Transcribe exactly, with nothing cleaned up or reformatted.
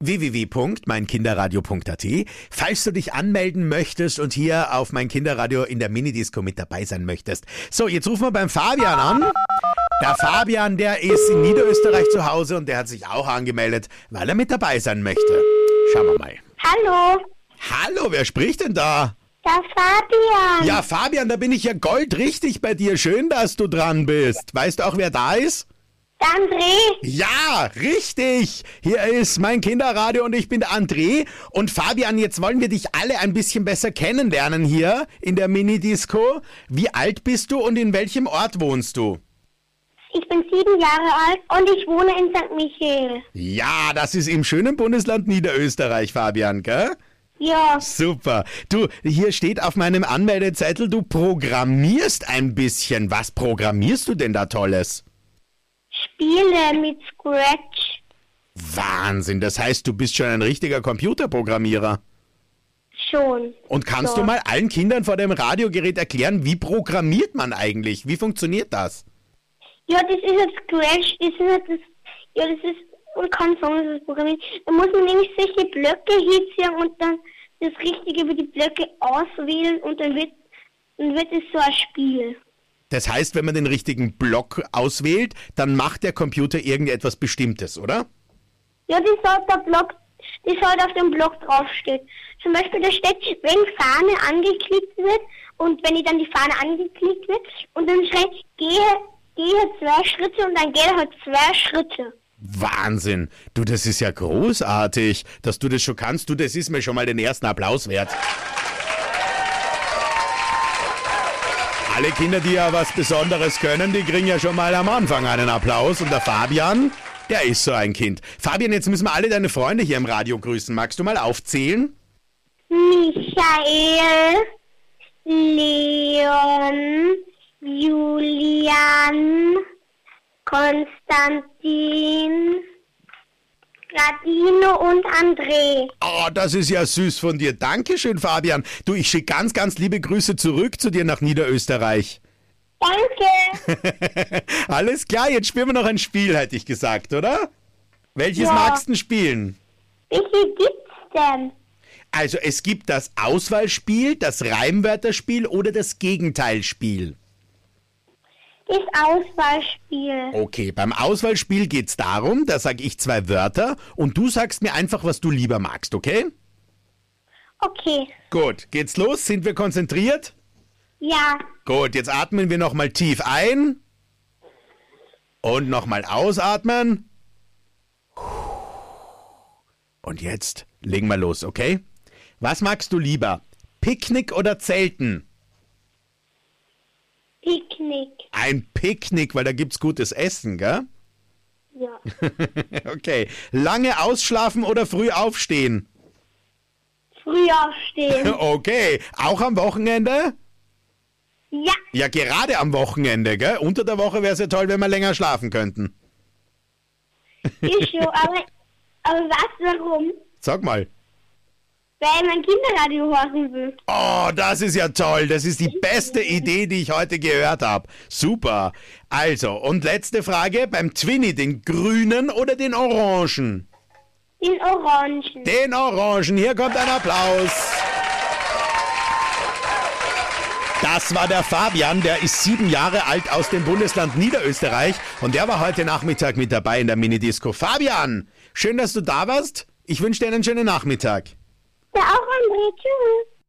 w w w punkt mein kinderradio punkt a t. Falls du dich anmelden möchtest und hier auf Mein Kinderradio in der Minidisco mit dabei sein möchtest. So, jetzt rufen wir beim Fabian an. Der Fabian, der ist in Niederösterreich zu Hause und der hat sich auch angemeldet, weil er mit dabei sein möchte. Schauen wir mal. Hallo, Hallo, wer spricht denn da? der Fabian. Ja, Fabian, da bin ich ja goldrichtig bei dir. Schön, dass du dran bist. Weißt du auch, wer da ist? Der André. Ja, richtig. Hier ist Mein Kinderradio und ich bin der André. Und Fabian, jetzt wollen wir dich alle ein bisschen besser kennenlernen hier in der Minidisco. Wie alt bist du und in welchem Ort wohnst du? Ich bin sieben Jahre alt und ich wohne in Sankt Michael. Ja, das ist im schönen Bundesland Niederösterreich, Fabian, gell? Ja, Super. Du, hier steht auf meinem Anmeldezettel, du programmierst ein bisschen. Was programmierst du denn da Tolles? Spiele mit Scratch. Wahnsinn, das heißt, du bist schon ein richtiger Computerprogrammierer. Schon. Und kannst So. du mal allen Kindern vor dem Radiogerät erklären, wie programmiert man eigentlich? Wie funktioniert das? Ja, das ist jetzt Scratch. Das ist halt das. Ja, das ist. Und kann sagen, das ist programmiert. Da muss man nämlich solche Blöcke hinziehen und dann das Richtige über die Blöcke auswählen und dann wird, dann wird es so ein Spiel. Das heißt, wenn man den richtigen Block auswählt, dann macht der Computer irgendetwas Bestimmtes, oder? Ja, das soll der Block, das halt auf dem Block draufsteht. Zum Beispiel, da steht, wenn Fahne angeklickt wird und wenn die dann die Fahne angeklickt wird und dann schreit, gehe, gehe zwei Schritte und dann geht er halt zwei Schritte. Wahnsinn. Du, das ist ja großartig, dass du das schon kannst. Du, das ist mir schon mal den ersten Applaus wert. Alle Kinder, die ja was Besonderes können, die kriegen ja schon mal am Anfang einen Applaus. Und der Fabian, der ist so ein Kind. Fabian, jetzt müssen wir alle deine Freunde hier im Radio grüßen. Magst du mal aufzählen? Michael, Leon, Julian, Konstantin, Radino und André. Oh, das ist ja süß von dir. Dankeschön, Fabian. Du, ich schicke ganz, ganz liebe Grüße zurück zu dir nach Niederösterreich. Danke. Alles klar, jetzt spielen wir noch ein Spiel, hätte ich gesagt, oder? Welches Ja. magst du denn spielen? Welche gibt's denn? Also es gibt das Auswahlspiel, das Reimwörterspiel oder das Gegenteilspiel. Das Auswahlspiel. Okay, beim Auswahlspiel geht's darum, da sage ich zwei Wörter und du sagst mir einfach, was du lieber magst, okay? Okay. Gut, geht's los? Sind wir konzentriert? Ja. Gut, jetzt atmen wir nochmal tief ein und nochmal ausatmen. Und jetzt legen wir los, okay? Was magst du lieber? Picknick oder Zelten? Picknick. Ein Picknick, weil da gibt's gutes Essen, gell? Ja. Okay. Lange ausschlafen oder früh aufstehen? Früh aufstehen. Okay. Auch am Wochenende? Ja. Ja, gerade am Wochenende, gell? Unter der Woche wäre es ja toll, wenn wir länger schlafen könnten. Ist schon, aber, aber was, warum? Sag mal. Weil mein Kinderradio hören will. Oh, das ist ja toll. Das ist die beste Idee, die ich heute gehört habe. Super. Also, und letzte Frage. Beim Twinny, den grünen oder den orangen? Den Orangen. Den orangen. Hier kommt ein Applaus. Das war der Fabian, der ist sieben Jahre alt aus dem Bundesland Niederösterreich und der war heute Nachmittag mit dabei in der Minidisco. Fabian, schön, dass du da warst. Ich wünsche dir einen schönen Nachmittag. Ja, auch André. Tschüss.